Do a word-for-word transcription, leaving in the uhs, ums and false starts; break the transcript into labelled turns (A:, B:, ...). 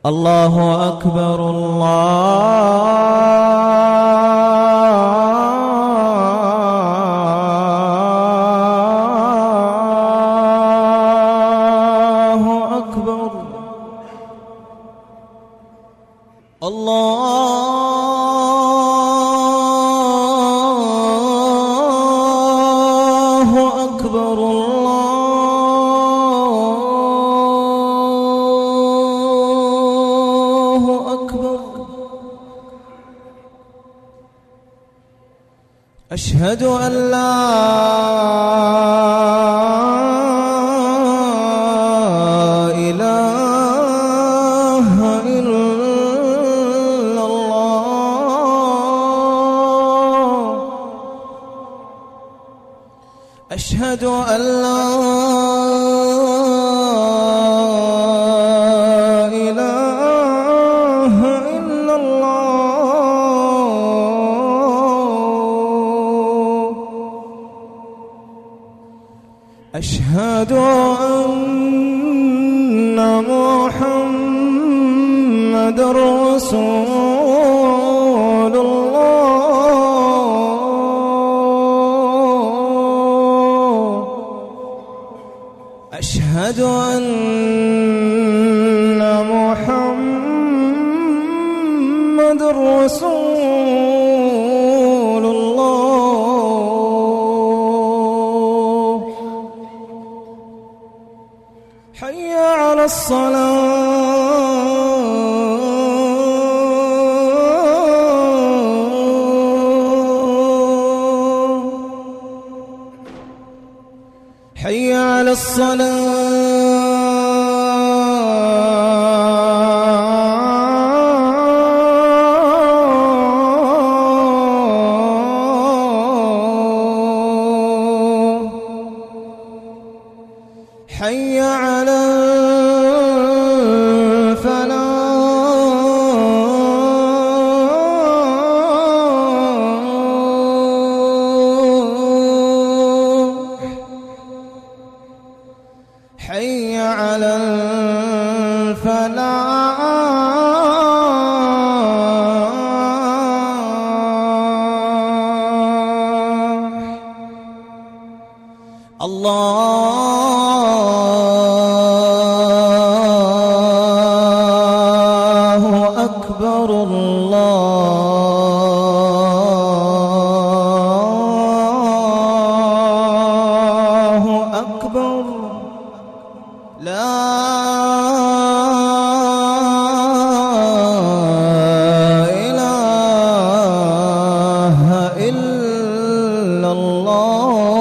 A: الله أكبر الله أكبر. الله أكبر. الله أكبر. أشهد أن لا إله إلا الله. أشهد أن لا إله إلا الله. أشهد أن محمد رسول الله. أشهد أن محمد رسول الله. حي على الصلاة. حي على الصلاة. حي على الفلاح. حي على الفلاح. الله أكبر. الله أكبر. لا إله إلا الله.